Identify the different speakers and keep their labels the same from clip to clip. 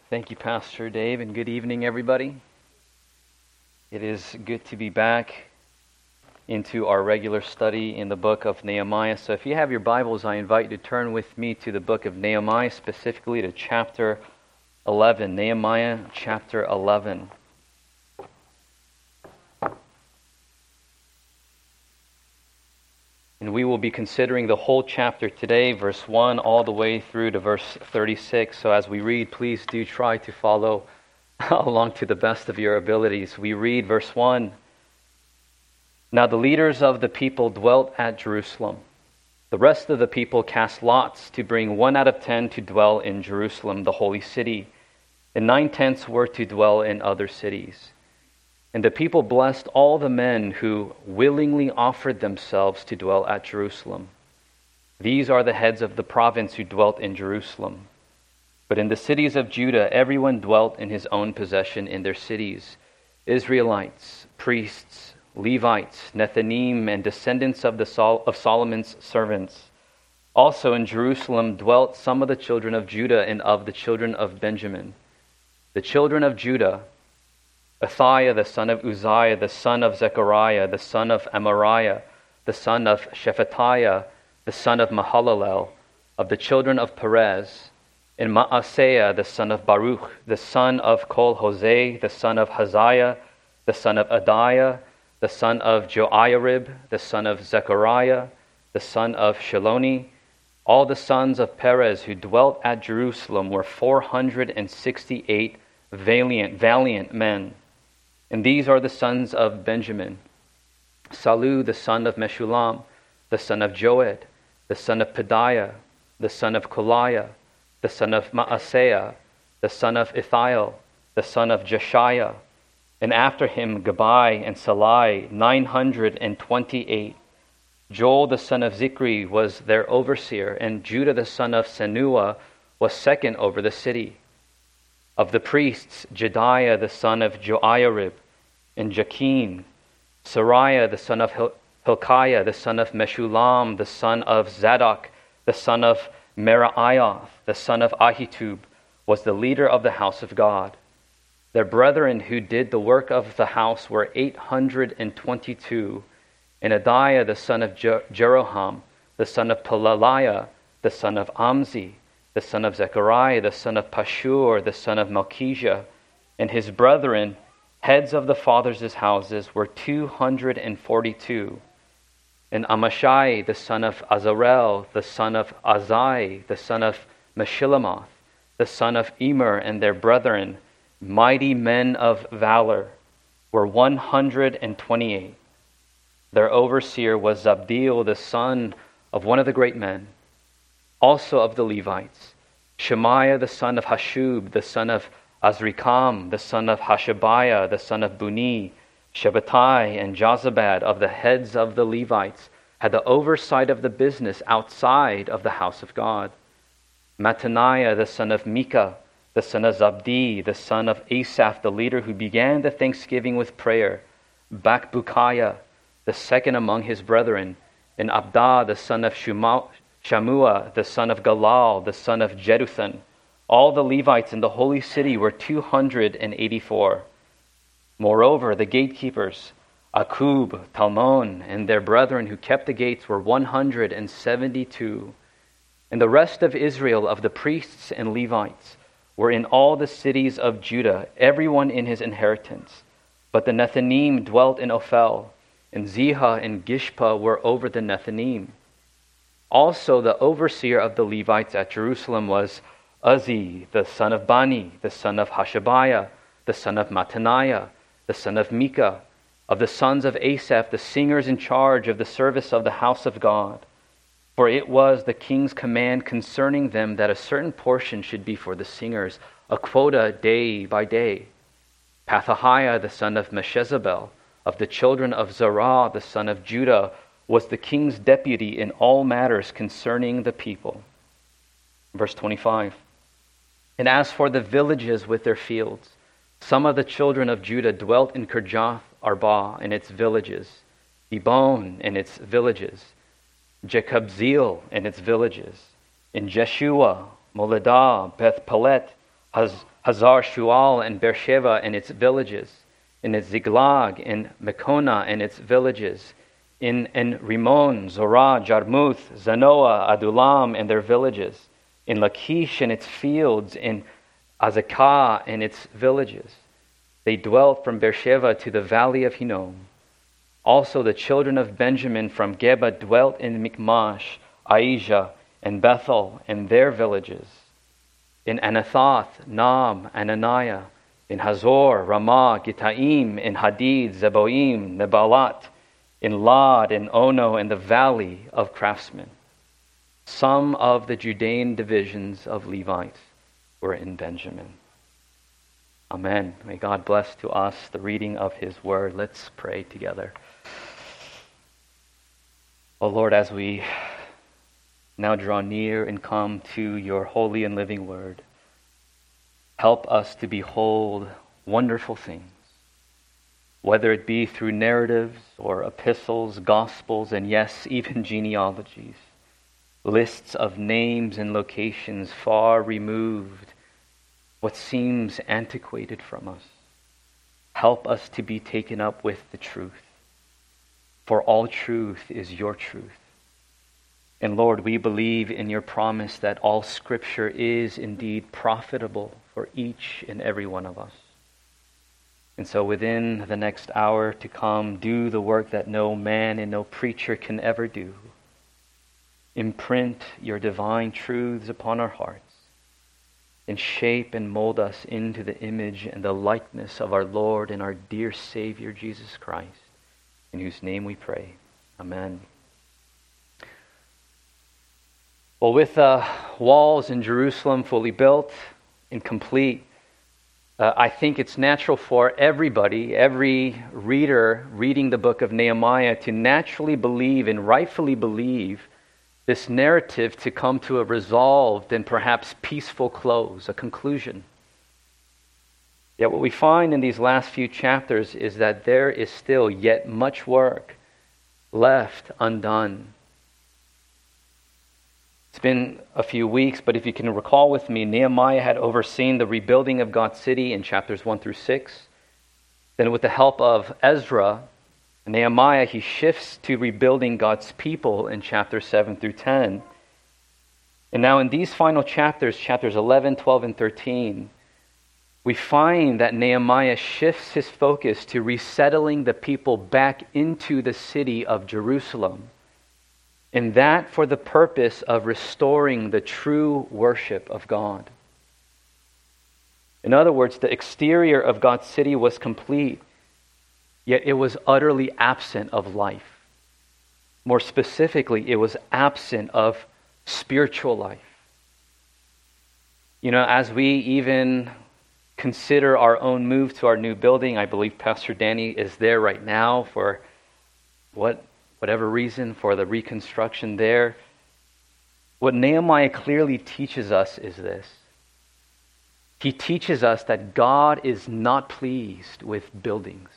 Speaker 1: Thank you, Pastor Dave, and good evening, everybody. It is good to be back into our regular study in the book of Nehemiah. So if you have your Bibles, I invite you to turn with me to the book of Nehemiah, specifically to chapter 11. Nehemiah chapter 11. And we will be considering the whole chapter today, verse 1 all the way through to verse 36. So as we read, please do try to follow along to the best of your abilities. We read verse 1. Now the leaders of the people dwelt at Jerusalem. The rest of the people cast lots to bring 1 out of 10 to dwell in Jerusalem, the holy city, and 9/10 were to dwell in other cities. And the people blessed all the men who willingly offered themselves to dwell at Jerusalem. These are the heads of the province who dwelt in Jerusalem. But in the cities of Judah, everyone dwelt in his own possession in their cities: Israelites, priests, Levites, Nethinim, and descendants of Solomon's servants. Also in Jerusalem dwelt some of the children of Judah and of the children of Benjamin. The children of Judah: Athaiah, the son of Uzziah, the son of Zechariah, the son of Amariah, the son of Shephatiah, the son of Mahalalel, of the children of Perez, and Maaseiah, the son of Baruch, the son of Kol-Hoseh, the son of Haziah, the son of Adiah, the son of Joiarib, the son of Zechariah, the son of Shaloni. All the sons of Perez who dwelt at Jerusalem were 468 valiant men. And these are the sons of Benjamin: Salu, the son of Meshullam, the son of Joed, the son of Pedaiah, the son of Koliah, the son of Maaseiah, the son of Ithiel, the son of Jeshiah, and after him Gabai and Salai, 928. Joel, the son of Zikri, was their overseer, and Judah, the son of Senua, was second over the city. Of the priests, Jediah, the son of Joiarib, and Jakin, Sariah, the son of Hilkiah, the son of Meshullam, the son of Zadok, the son of Meraiah, the son of Ahitub, was the leader of the house of God. Their brethren who did the work of the house were 822, and Adiah, the son of Jeroham, the son of Pelaliah, the son of Amzi, the son of Zechariah, the son of Pashur, the son of Malchijah, and his brethren, heads of the fathers' houses, were 242. And Amashai, the son of Azarel, the son of Azai, the son of Meshillemoth, the son of Emer, and their brethren, mighty men of valor, were 128. Their overseer was Zabdiel, the son of one of the great men. Also of the Levites, Shemaiah, the son of Hashub, the son of Azrikam, the son of Hashabiah, the son of Buni, Shabbatai, and Jozabad, of the heads of the Levites, had the oversight of the business outside of the house of God. Mattaniah, the son of Micah, the son of Zabdi, the son of Asaph, the leader who began the thanksgiving with prayer. Bakbukiah, the second among his brethren, and Abda, the son of Shammua, the son of Galal, the son of Jeduthun. All the Levites in the holy city were 284. Moreover, the gatekeepers, Akub, Talmon, and their brethren who kept the gates were 172. And the rest of Israel, of the priests and Levites, were in all the cities of Judah, everyone in his inheritance. But the Nethinim dwelt in Ophel, and Ziha and Gishpa were over the Nethinim. Also the overseer of the Levites at Jerusalem was Uzzi, the son of Bani, the son of Hashabiah, the son of Mattaniah, the son of Micah, of the sons of Asaph, the singers in charge of the service of the house of God. For it was the king's command concerning them that a certain portion should be for the singers, a quota day by day. Pethahiah, the son of Meshezabel, of the children of Zerah, the son of Judah, was the king's deputy in all matters concerning the people. Verse 25. And as for the villages with their fields, some of the children of Judah dwelt in Kirjath Arba and its villages, Dibon and its villages, Jekabzeel and its villages, in Jeshua, Moledah, Beth Pelet, Hazar Shual and Beersheba and its villages, in Ziklag and Mekona and its villages, in Rimmon, Zorah, Jarmuth, Zanoah, Adullam and their villages, in Lachish and its fields, in Azekah and its villages. They dwelt from Beersheba to the valley of Hinnom. Also the children of Benjamin from Geba dwelt in Michmash, Aijah, and Bethel and their villages. In Anathoth, Nob, Ananiah, in Hazor, Ramah, Gittaim, in Hadid, Zeboim, Nebalat, in Lod, in Ono, and the valley of craftsmen. Some of the Judean divisions of Levites were in Benjamin. Amen. May God bless to us the reading of His word. Let's pray together. O Lord, as we now draw near and come to your holy and living word, help us to behold wonderful things, whether it be through narratives or epistles, gospels, and yes, even genealogies, lists of names and locations far removed, what seems antiquated from us. Help us to be taken up with the truth, for all truth is your truth. And Lord, we believe in your promise that all Scripture is indeed profitable for each and every one of us. And so within the next hour to come, do the work that no man and no preacher can ever do. Imprint your divine truths upon our hearts and shape and mold us into the image and the likeness of our Lord and our dear Savior, Jesus Christ, in whose name we pray. Amen. Well, with walls in Jerusalem fully built and complete, I think it's natural for everybody, every reader reading the book of Nehemiah, to naturally believe and rightfully believe this narrative to come to a resolved and perhaps peaceful close, a conclusion. Yet what we find in these last few chapters is that there is still yet much work left undone. It's been a few weeks, but if you can recall with me, Nehemiah had overseen the rebuilding of God's city in chapters 1 through 6. Then with the help of Ezra, Nehemiah, he shifts to rebuilding God's people in chapters 7 through 10. And now in these final chapters, chapters 11, 12, and 13, we find that Nehemiah shifts his focus to resettling the people back into the city of Jerusalem. And that for the purpose of restoring the true worship of God. In other words, the exterior of God's city was complete, yet it was utterly absent of life. More specifically, it was absent of spiritual life. You know, as we even consider our own move to our new building, I believe Pastor Danny is there right now for whatever reason, for the reconstruction there. What Nehemiah clearly teaches us is this. He teaches us that God is not pleased with buildings.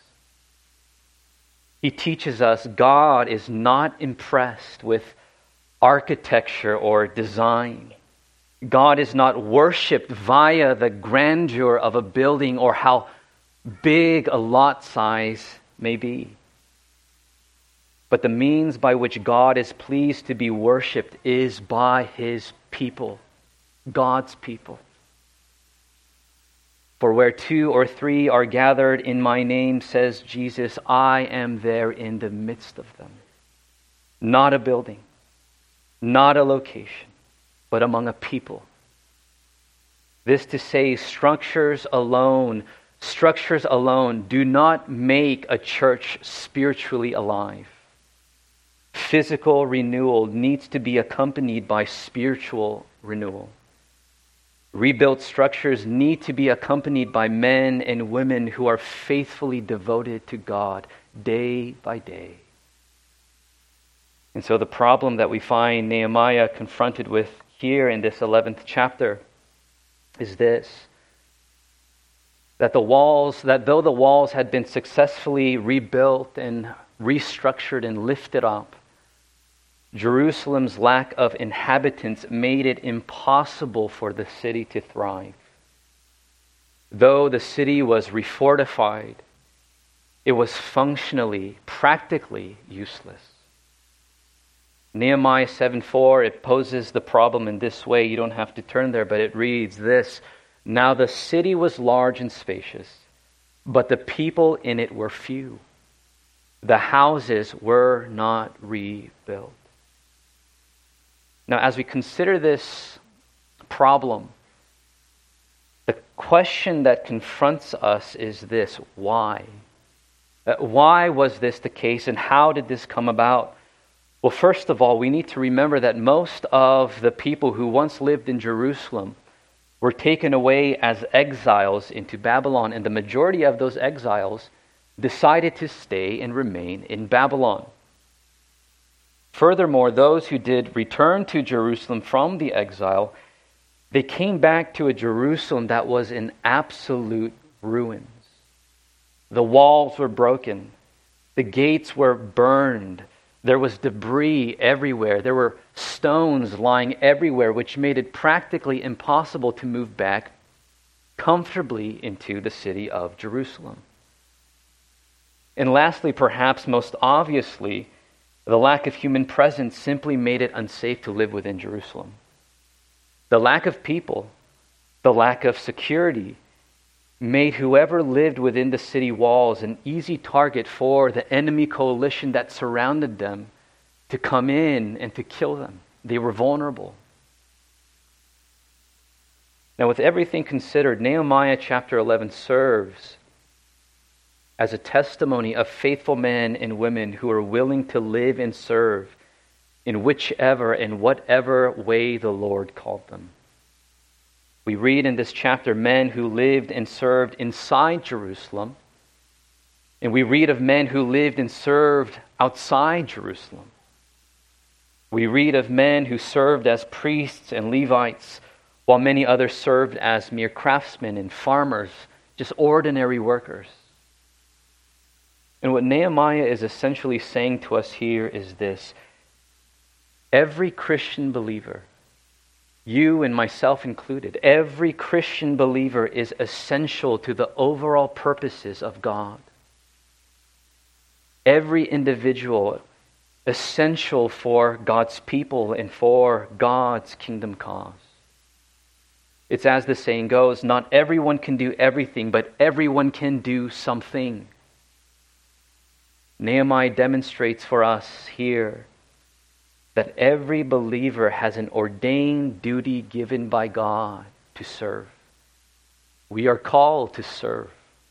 Speaker 1: He teaches us God is not impressed with architecture or design. God is not worshipped via the grandeur of a building or how big a lot size may be. But the means by which God is pleased to be worshipped is by His people, God's people. For where 2 or 3 are gathered in my name, says Jesus, I am there in the midst of them. Not a building, not a location, but among a people. This to say, structures alone do not make a church spiritually alive. Physical renewal needs to be accompanied by spiritual renewal. Rebuilt structures need to be accompanied by men and women who are faithfully devoted to God day by day. And so the problem that we find Nehemiah confronted with here in this 11th chapter is this: that though the walls had been successfully rebuilt and restructured and lifted up, Jerusalem's lack of inhabitants made it impossible for the city to thrive. Though the city was refortified, it was functionally, practically useless. Nehemiah 7:4, it poses the problem in this way. You don't have to turn there, but it reads this: "Now the city was large and spacious, but the people in it were few. The houses were not rebuilt." Now, as we consider this problem, the question that confronts us is this: why? Why was this the case, and how did this come about? Well, first of all, we need to remember that most of the people who once lived in Jerusalem were taken away as exiles into Babylon, and the majority of those exiles decided to stay and remain in Babylon. Furthermore, those who did return to Jerusalem from the exile, they came back to a Jerusalem that was in absolute ruins. The walls were broken. The gates were burned. There was debris everywhere. There were stones lying everywhere, which made it practically impossible to move back comfortably into the city of Jerusalem. And lastly, perhaps most obviously, the lack of human presence simply made it unsafe to live within Jerusalem. The lack of people, the lack of security, made whoever lived within the city walls an easy target for the enemy coalition that surrounded them to come in and to kill them. They were vulnerable. Now, with everything considered, Nehemiah chapter 11 serves as a testimony of faithful men and women who are willing to live and serve in whichever and whatever way the Lord called them. We read in this chapter men who lived and served inside Jerusalem, and we read of men who lived and served outside Jerusalem. We read of men who served as priests and Levites, while many others served as mere craftsmen and farmers, just ordinary workers. And what Nehemiah is essentially saying to us here is this: every Christian believer, you and myself included, every Christian believer is essential to the overall purposes of God. Every individual essential for God's people and for God's kingdom cause. It's as the saying goes, not everyone can do everything, but everyone can do something. Nehemiah demonstrates for us here that every believer has an ordained duty given by God to serve. We are called to serve.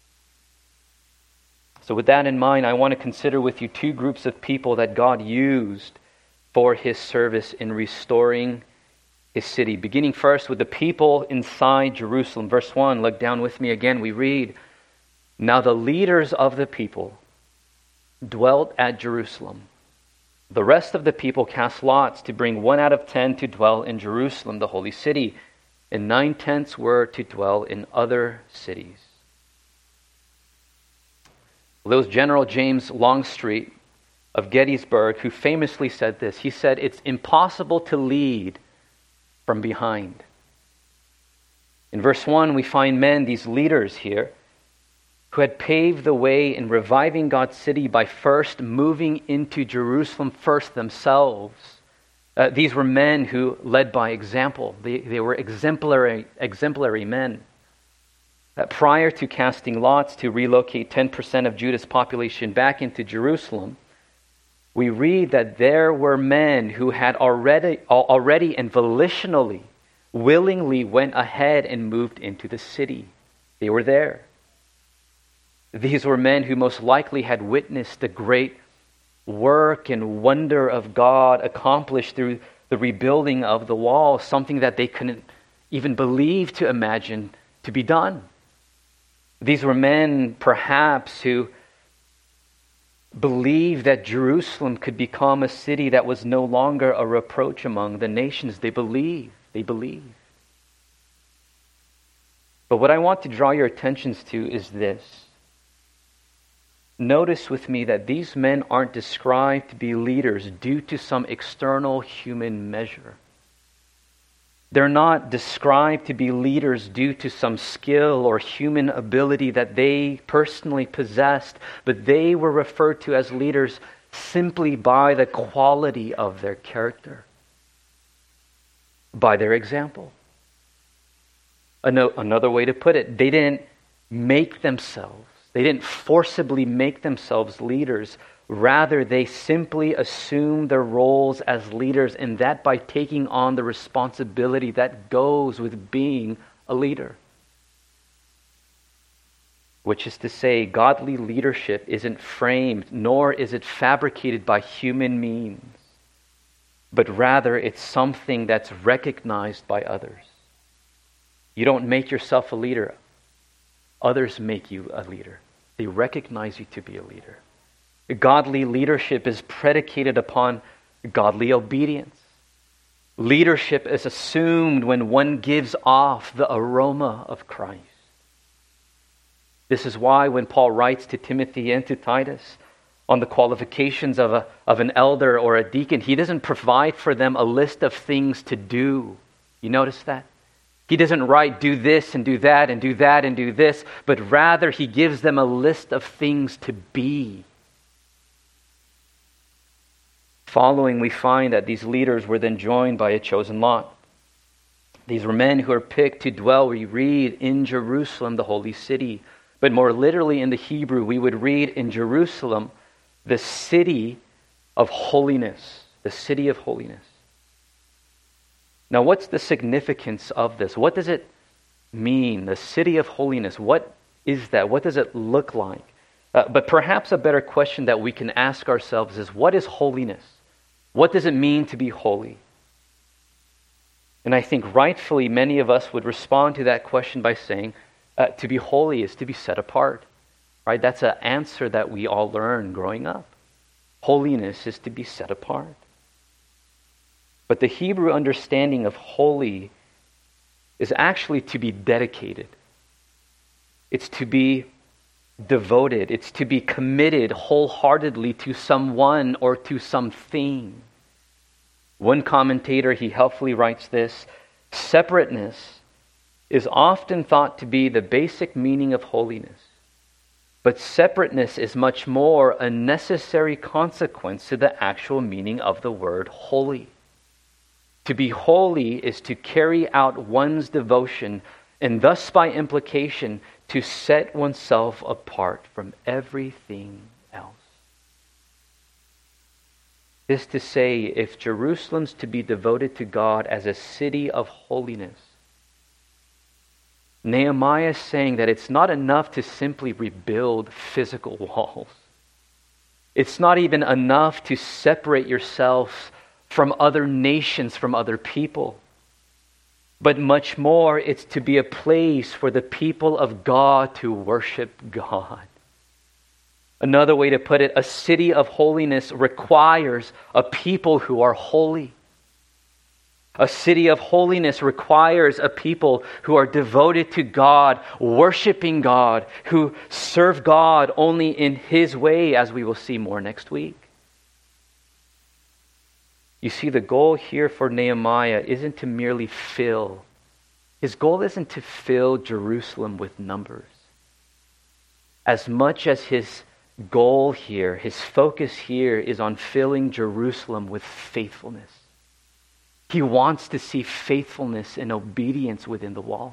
Speaker 1: So with that in mind, I want to consider with you two groups of people that God used for His service in restoring His city. Beginning first with the people inside Jerusalem. Verse 1, look down with me again. We read, "Now the leaders of the people dwelt at Jerusalem. The rest of the people cast lots to bring 1 out of 10 to dwell in Jerusalem, the holy city, and 9/10 were to dwell in other cities." Well, it was General James Longstreet of Gettysburg who famously said this. He said, "It's impossible to lead from behind." In verse 1, we find men, these leaders here, who had paved the way in reviving God's city by first moving into Jerusalem first themselves. These were men who led by example. They were exemplary men. Prior to casting lots to relocate 10% of Judah's population back into Jerusalem, we read that there were men who had already and volitionally, willingly went ahead and moved into the city. They were there. These were men who most likely had witnessed the great work and wonder of God accomplished through the rebuilding of the wall, something that they couldn't even believe to imagine to be done. These were men, perhaps, who believed that Jerusalem could become a city that was no longer a reproach among the nations. They believed. But what I want to draw your attentions to is this. Notice with me that these men aren't described to be leaders due to some external human measure. They're not described to be leaders due to some skill or human ability that they personally possessed, but they were referred to as leaders simply by the quality of their character, by their example. Another way to put it, they didn't forcibly make themselves leaders. Rather, they simply assumed their roles as leaders, and that by taking on the responsibility that goes with being a leader. Which is to say, godly leadership isn't framed, nor is it fabricated by human means, but rather it's something that's recognized by others. You don't make yourself a leader. Others make you a leader. They recognize you to be a leader. Godly leadership is predicated upon godly obedience. Leadership is assumed when one gives off the aroma of Christ. This is why when Paul writes to Timothy and to Titus on the qualifications of an elder or a deacon, he doesn't provide for them a list of things to do. You notice that? He doesn't write, do this and do that and do that and do this, but rather he gives them a list of things to be. Following, we find that these leaders were then joined by a chosen lot. These were men who are picked to dwell, we read, in Jerusalem, the holy city. But more literally in the Hebrew, we would read in Jerusalem, the city of holiness. The city of holiness. Now, what's the significance of this? What does it mean? The city of holiness. What is that? What does it look like? But perhaps a better question that we can ask ourselves is, what is holiness? What does it mean to be holy? And I think rightfully many of us would respond to that question by saying, to be holy is to be set apart. Right? That's an answer that we all learn growing up. Holiness is to be set apart. But the Hebrew understanding of holy is actually to be dedicated. It's to be devoted. It's to be committed wholeheartedly to someone or to something. One commentator, he helpfully writes this: separateness is often thought to be the basic meaning of holiness. But separateness is much more a necessary consequence to the actual meaning of the word holy. To be holy is to carry out one's devotion, and thus by implication, to set oneself apart from everything else. This is to say, if Jerusalem's to be devoted to God as a city of holiness, Nehemiah is saying that it's not enough to simply rebuild physical walls. It's not even enough to separate yourself from other nations, from other people. But much more, it's to be a place for the people of God to worship God. Another way to put it, a city of holiness requires a people who are holy. A city of holiness requires a people who are devoted to God, worshiping God, who serve God only in His way, as we will see more next week. You see, the goal here for Nehemiah isn't to merely fill. His goal isn't to fill Jerusalem with numbers. As much as his goal here, his focus here is on filling Jerusalem with faithfulness. He wants to see faithfulness and obedience within the walls.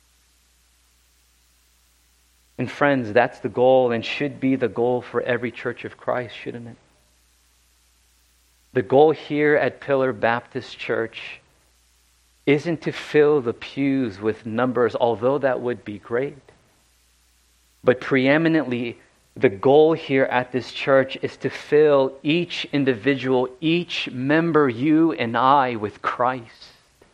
Speaker 1: And friends, that's the goal and should be the goal for every Church of Christ, shouldn't it? The goal here at Pillar Baptist Church isn't to fill the pews with numbers, although that would be great. But preeminently, the goal here at this church is to fill each individual, each member, you and I, with Christ.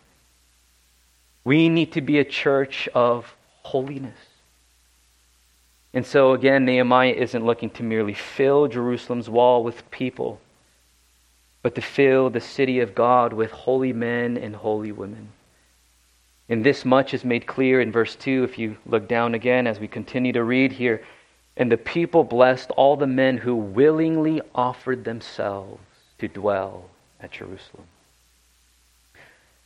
Speaker 1: We need to be a church of holiness. And so again, Nehemiah isn't looking to merely fill Jerusalem's wall with people, but to fill the city of God with holy men and holy women. And this much is made clear in verse 2, if you look down again as we continue to read here. And the people blessed all the men who willingly offered themselves to dwell at Jerusalem.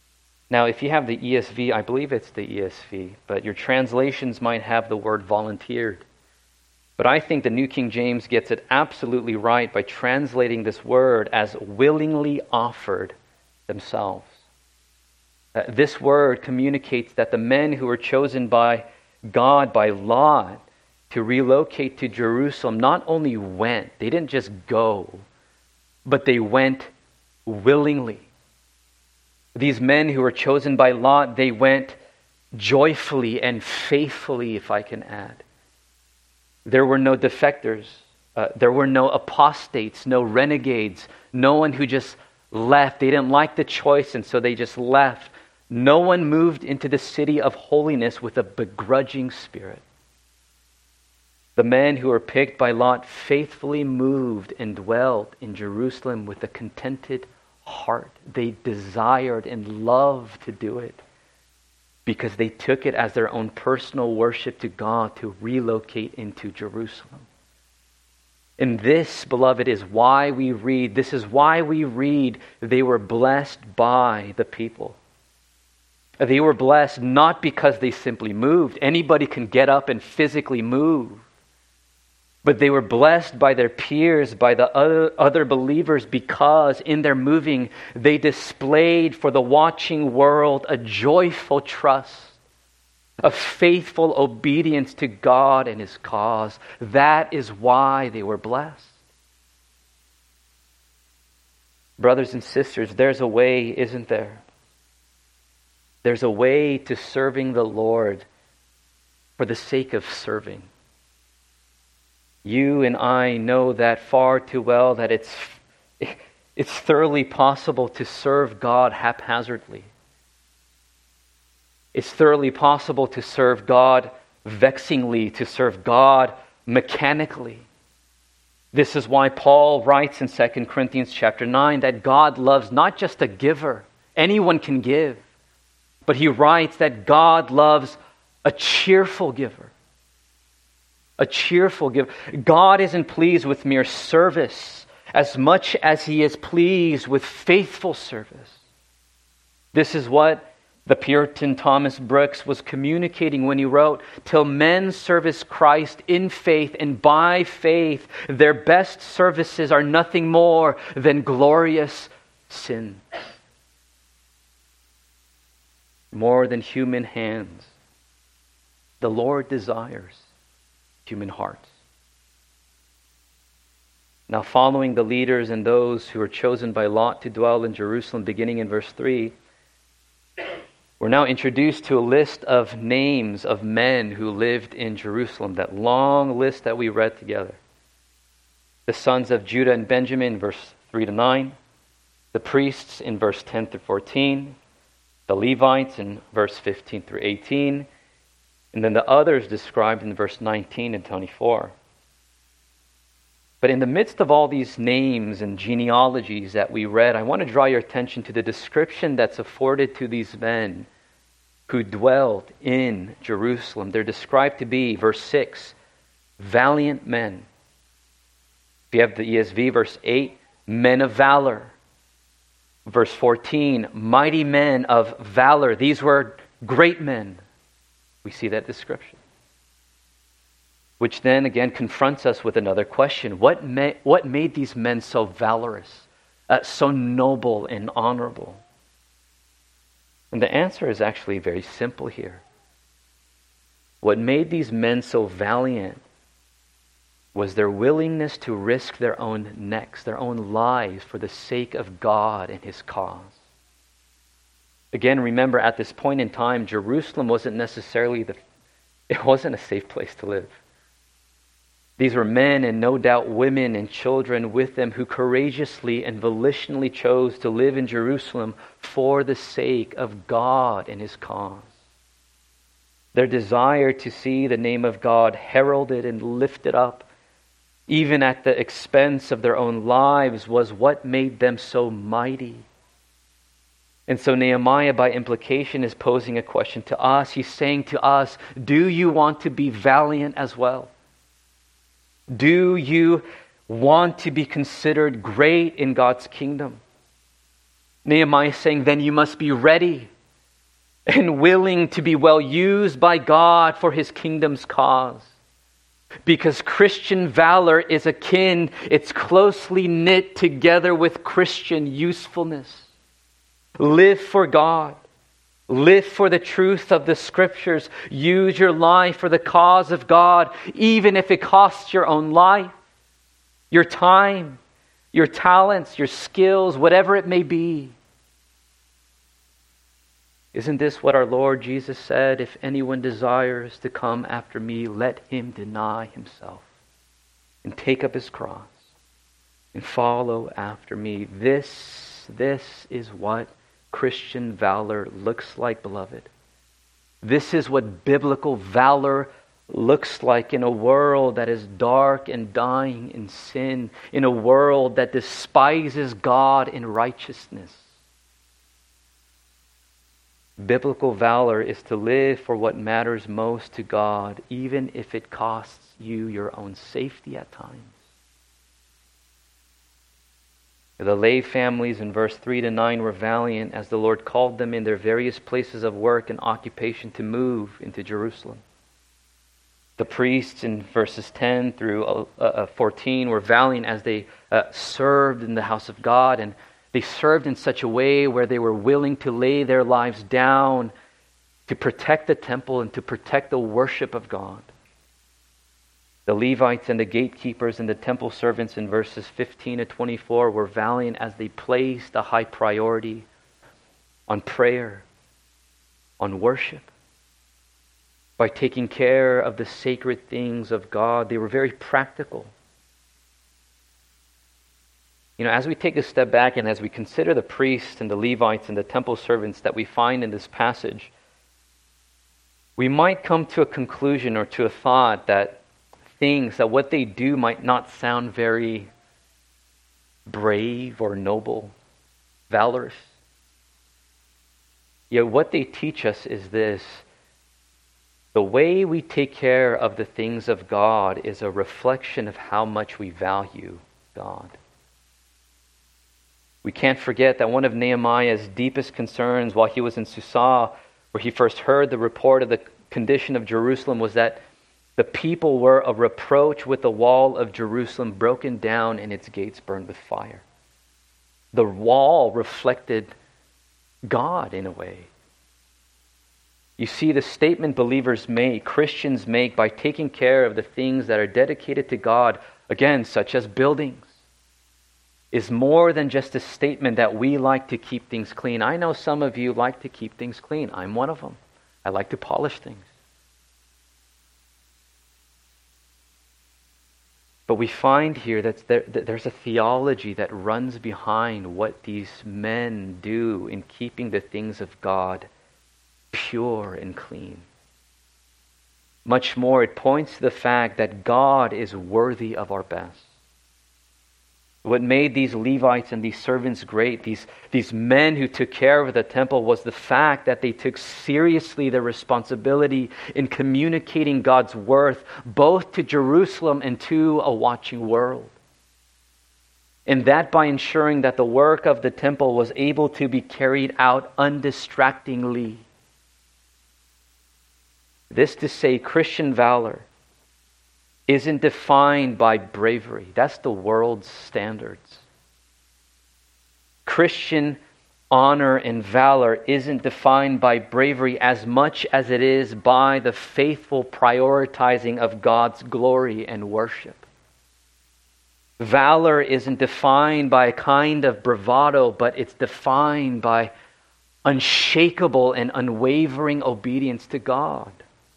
Speaker 1: Now, if you have the ESV, I believe it's the ESV, but your translations might have the word volunteered. But I think the New King James gets it absolutely right by translating this word as willingly offered themselves. This word communicates that the men who were chosen by God by Lot to relocate to Jerusalem not only went, they didn't just go, but they went willingly. These men who were chosen by Lot, they went joyfully and faithfully, if I can add. There were no defectors. There were no apostates, no renegades, no one who just left. They didn't like the choice, and so they just left. No one moved into the city of holiness with a begrudging spirit. The men who were picked by Lot faithfully moved and dwelt in Jerusalem with a contented heart. They desired and loved to do it because they took it as their own personal worship to God to relocate into Jerusalem. And this, beloved, is why we read, they were blessed by the people. They were blessed not because they simply moved. Anybody can get up and physically move. But they were blessed by their peers, by the other believers, because in their moving, they displayed for the watching world a joyful trust, a faithful obedience to God and His cause. That is why they were blessed. Brothers and sisters, there's a way, isn't there? There's a way to serving the Lord for the sake of serving. You and I know that far too well, that it's thoroughly possible to serve God haphazardly. It's thoroughly possible to serve God vexingly, to serve God mechanically. This is why Paul writes in 2 Corinthians chapter 9 that God loves not just a giver. Anyone can give. But he writes that God loves a cheerful giver. A cheerful giver. God isn't pleased with mere service as much as He is pleased with faithful service. This is what the Puritan Thomas Brooks was communicating when he wrote, "Till men service Christ in faith and by faith, their best services are nothing more than glorious sin." More than human hands, the Lord desires human hearts. Now, following the leaders and those who were chosen by Lot to dwell in Jerusalem, beginning in verse 3, we're now introduced to a list of names of men who lived in Jerusalem, that long list that we read together. The sons of Judah and Benjamin, verse 3 to 9. The priests in verse 10 through 14. The Levites in verse 15 through 18. And then the others described in verse 19 and 24. But in the midst of all these names and genealogies that we read, I want to draw your attention to the description that's afforded to these men who dwelled in Jerusalem. They're described to be, verse 6, valiant men. If you have the ESV, verse 8, men of valor. Verse 14, mighty men of valor. These were great men. We see that description. Which then again confronts us with another question. What made these men so valorous, so noble and honorable? And the answer is actually very simple here. What made these men so valiant was their willingness to risk their own necks, their own lives for the sake of God and His cause. Again, remember at this point in time, Jerusalem wasn't necessarily it wasn't a safe place to live. These were men and no doubt women and children with them who courageously and volitionally chose to live in Jerusalem for the sake of God and His cause. Their desire to see the name of God heralded and lifted up, even at the expense of their own lives, was what made them so mighty. And so Nehemiah, by implication, is posing a question to us. He's saying to us, do you want to be valiant as well? Do you want to be considered great in God's kingdom? Nehemiah is saying, then you must be ready. and willing to be well used by God for His kingdom's cause. Because Christian valor is akin, it's closely knit together with Christian usefulness. Live for God. Live for the truth of the Scriptures. Use your life for the cause of God, even if it costs your own life, your time, your talents, your skills, whatever it may be. Isn't this what our Lord Jesus said? If anyone desires to come after me, let him deny himself and take up his cross and follow after me. This is what Christian valor looks like, beloved. This is what biblical valor looks like in a world that is dark and dying in sin, in a world that despises God in righteousness. Biblical valor is to live for what matters most to God, even if it costs you your own safety at times. The lay families in verse 3 to 9 were valiant as the Lord called them in their various places of work and occupation to move into Jerusalem. The priests in verses 10 through 14 were valiant as they served in the house of God, and they served in such a way where they were willing to lay their lives down to protect the temple and to protect the worship of God. The Levites and the gatekeepers and the temple servants in verses 15 to 24 were valiant as they placed a high priority on prayer, on worship. By taking care of the sacred things of God, they were very practical. As we take a step back and as we consider the priests and the Levites and the temple servants that we find in this passage, we might come to a conclusion or to a thought that what they do might not sound very brave or noble, valorous. Yet what they teach us is this: the way we take care of the things of God is a reflection of how much we value God. We can't forget that one of Nehemiah's deepest concerns while he was in Susa, where he first heard the report of the condition of Jerusalem, was that the people were a reproach with the wall of Jerusalem broken down and its gates burned with fire. The wall reflected God in a way. You see, the statement believers make, Christians make, by taking care of the things that are dedicated to God, again, such as buildings, is more than just a statement that we like to keep things clean. I know some of you like to keep things clean. I'm one of them. I like to polish things. But we find here that there's a theology that runs behind what these men do in keeping the things of God pure and clean. Much more, it points to the fact that God is worthy of our best. What made these Levites and these servants great, these men who took care of the temple, was the fact that they took seriously their responsibility in communicating God's worth both to Jerusalem and to a watching world. And that by ensuring that the work of the temple was able to be carried out undistractingly. This to say, Christian valor isn't defined by bravery. That's the world's standards. Christian honor and valor isn't defined by bravery as much as it is by the faithful prioritizing of God's glory and worship. Valor isn't defined by a kind of bravado, but it's defined by unshakable and unwavering obedience to God.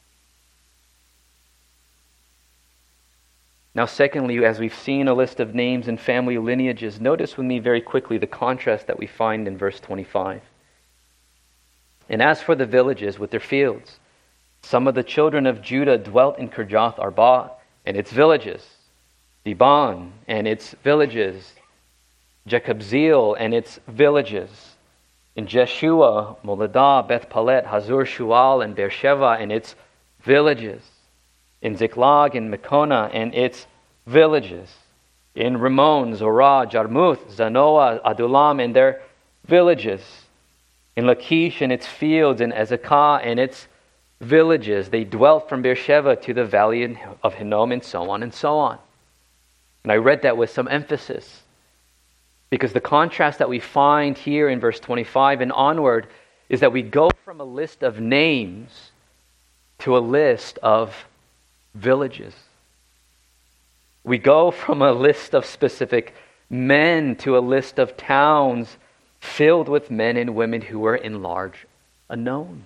Speaker 1: Now, secondly, as we've seen a list of names and family lineages, notice with me very quickly the contrast that we find in verse 25. And as for the villages with their fields, some of the children of Judah dwelt in Kirjath Arba and its villages, Dibon and its villages, Jekabzeel and its villages, in Jeshua, Moladah, Beth Palet, Hazur Shual, and Beersheba and its villages, in Ziklag and Mekona and its villages, in Ramon, Zorah, Jarmuth, Zanoah, Adulam and their villages, In Lachish and its fields, and Azekah and its villages. They dwelt from Beersheba to the valley of Hinnom, and so on and so on. And I read that with some emphasis, because the contrast that we find here in verse 25 and onward is that we go from a list of names to a list of villages. We go from a list of specific men to a list of towns filled with men and women who were in large unknown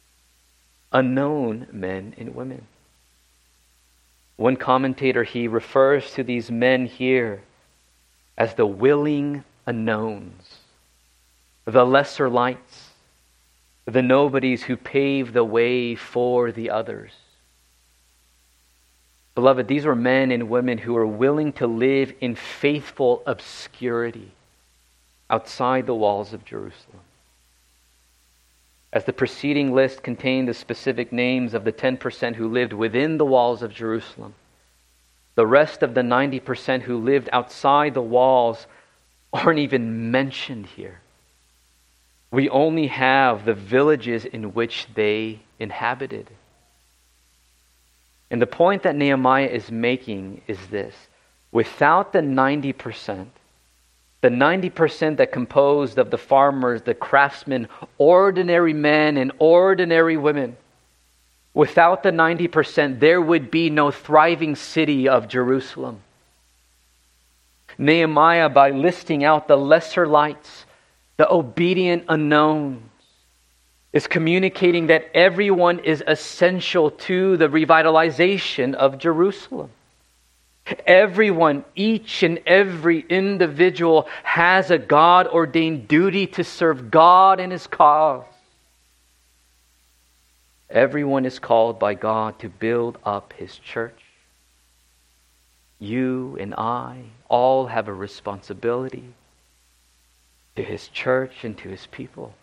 Speaker 1: men and women. One commentator, he refers to these men here as the willing unknowns, the lesser lights, the nobodies who pave the way for the others. Beloved, these were men and women who were willing to live in faithful obscurity outside the walls of Jerusalem. As the preceding list contained the specific names of the 10% who lived within the walls of Jerusalem, the rest of the 90% who lived outside the walls aren't even mentioned here. We only have the villages in which they inhabited. And the point that Nehemiah is making is this: without the 90% that composed of the farmers, the craftsmen, ordinary men and ordinary women, without the 90%, there would be no thriving city of Jerusalem. Nehemiah, by listing out the lesser lights, the obedient unknowns, is communicating that everyone is essential to the revitalization of Jerusalem. Everyone, each and every individual, has a God-ordained duty to serve God and His cause. Everyone is called by God to build up His church. You and I all have a responsibility to His church and to His people.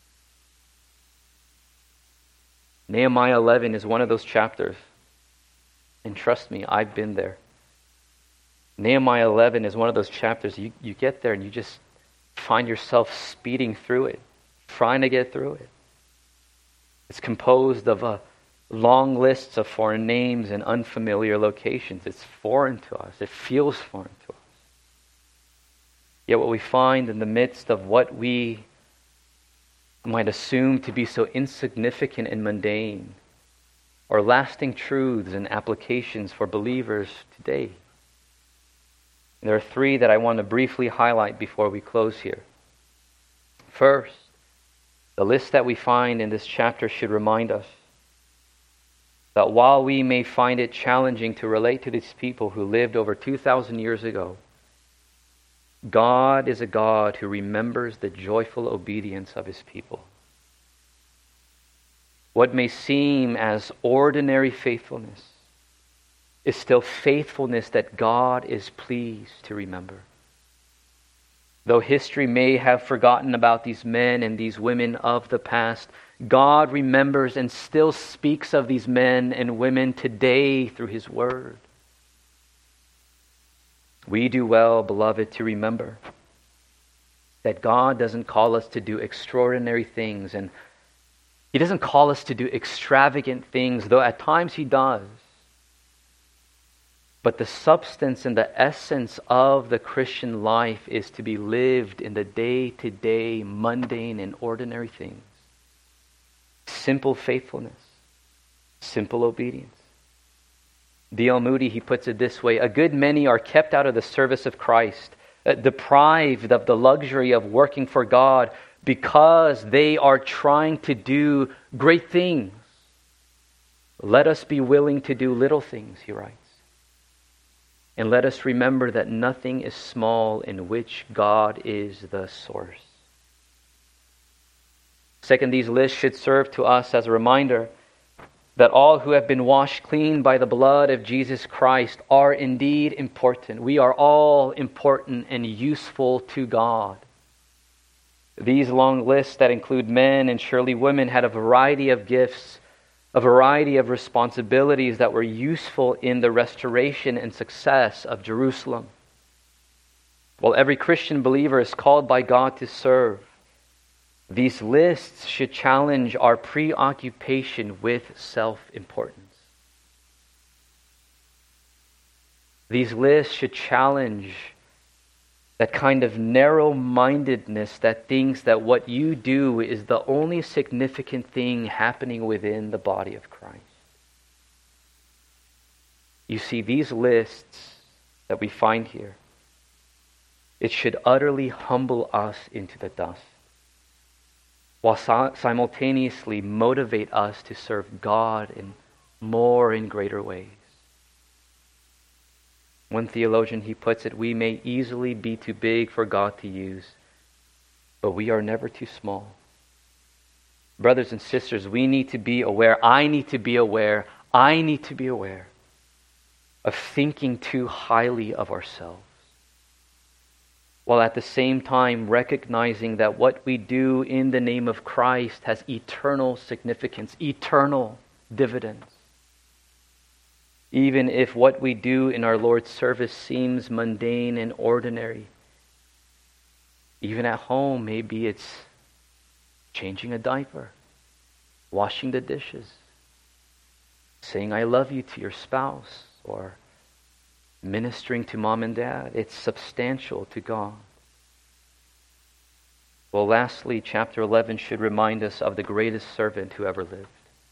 Speaker 1: Nehemiah 11 is one of those chapters. And trust me, I've been there. Nehemiah 11 is one of those chapters you get there and you just find yourself speeding through it, trying to get through it. It's composed of long lists of foreign names and unfamiliar locations. It's foreign to us. It feels foreign to us. Yet what we find in the midst of what we might assume to be so insignificant and mundane are lasting truths and applications for believers today. There are three that I want to briefly highlight before we close here. First, the list that we find in this chapter should remind us that while we may find it challenging to relate to these people who lived over 2,000 years ago, God is a God who remembers the joyful obedience of His people. What may seem as ordinary faithfulness is still faithfulness that God is pleased to remember. Though history may have forgotten about these men and these women of the past, God remembers and still speaks of these men and women today through His Word. We do well, beloved, to remember that God doesn't call us to do extraordinary things, and He doesn't call us to do extravagant things, though at times He does. But the substance and the essence of the Christian life is to be lived in the day-to-day, mundane and ordinary things. Simple faithfulness, simple obedience. D.L. Moody, he puts it this way: a good many are kept out of the service of Christ, deprived of the luxury of working for God because they are trying to do great things. Let us be willing to do little things, he writes. And let us remember that nothing is small in which God is the source. Second, these lists should serve to us as a reminder that all who have been washed clean by the blood of Jesus Christ are indeed important. We are all important and useful to God. These long lists that include men and surely women had a variety of gifts, a variety of responsibilities that were useful in the restoration and success of Jerusalem. While every Christian believer is called by God to serve, These lists should challenge our preoccupation with self-importance. These lists should challenge that kind of narrow-mindedness that thinks that what you do is the only significant thing happening within the body of Christ. You see, these lists that we find here, it should utterly humble us into the dust, while simultaneously motivate us to serve God in more and greater ways. One theologian, he puts it, we may easily be too big for God to use, but we are never too small. Brothers and sisters, we need to be aware. I need to be aware of thinking too highly of ourselves, while at the same time recognizing that what we do in the name of Christ has eternal significance, eternal dividends. Even if what we do in our Lord's service seems mundane and ordinary, even at home, maybe it's changing a diaper, washing the dishes, saying I love you to your spouse, or ministering to mom and dad. It's substantial to God. Well, lastly, chapter 11 should remind us of the greatest servant who ever lived.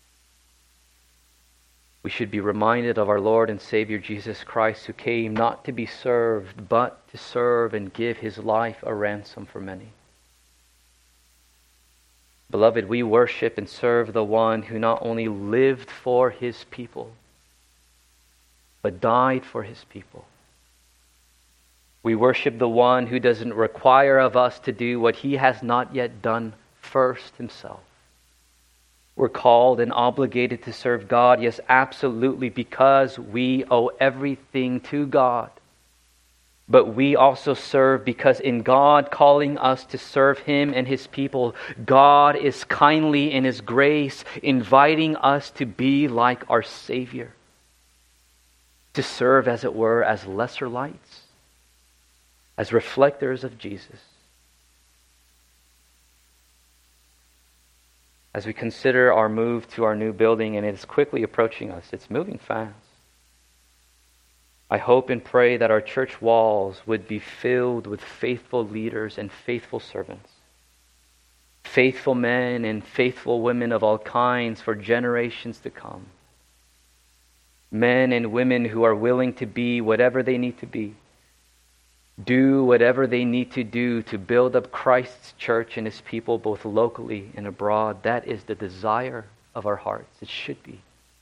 Speaker 1: We should be reminded of our Lord and Savior Jesus Christ, who came not to be served, but to serve and give his life a ransom for many. Beloved, we worship and serve the one who not only lived for his people, but died for his people. We worship the one who doesn't require of us to do what he has not yet done first himself. We're called and obligated to serve God, yes, absolutely, because we owe everything to God. But we also serve because in God calling us to serve him and his people, God is kindly in his grace inviting us to be like our Savior, to serve, as it were, as lesser lights, as reflectors of Jesus. As we consider our move to our new building, and it is quickly approaching us, it's moving fast. I hope and pray that our church walls would be filled with faithful leaders and faithful servants, faithful men and faithful women of all kinds for generations to come. Men and women who are willing to be whatever they need to be, do whatever they need to do to build up Christ's church and his people both locally and abroad. That is the desire of our hearts. It should be.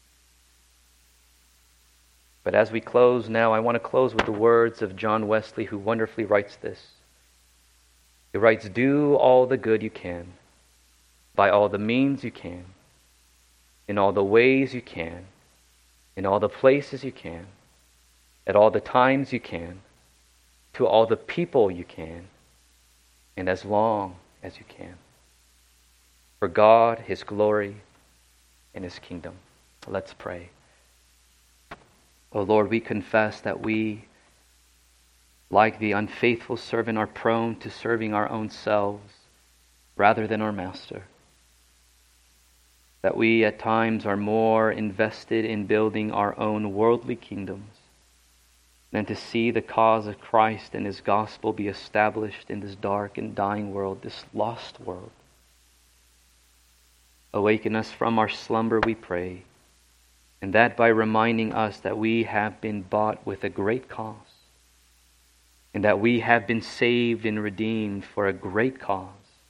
Speaker 1: But as we close now, I want to close with the words of John Wesley, who wonderfully writes this. He writes, "Do all the good you can, by all the means you can, in all the ways you can, in all the places you can, at all the times you can, to all the people you can, and as long as you can, for God, his glory, and his kingdom." Let's pray. Oh Lord, we confess that we, like the unfaithful servant, are prone to serving our own selves rather than our master. That we at times are more invested in building our own worldly kingdoms than to see the cause of Christ and his gospel be established in this dark and dying world, this lost world. Awaken us from our slumber, we pray, and that by reminding us that we have been bought with a great cost, and that we have been saved and redeemed for a great cause.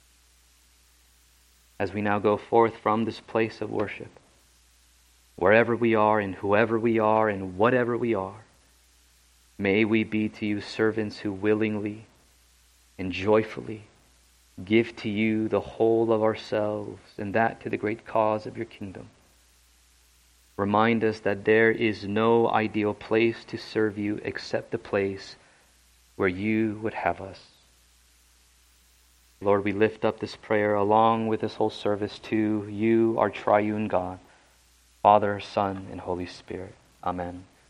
Speaker 1: As we now go forth from this place of worship, wherever we are and whoever we are and whatever we are, may we be to you servants who willingly and joyfully give to you the whole of ourselves, and that to the great cause of your kingdom. Remind us that there is no ideal place to serve you except the place where you would have us. Lord, we lift up this prayer along with this whole service to you, our triune God, Father, Son, and Holy Spirit. Amen.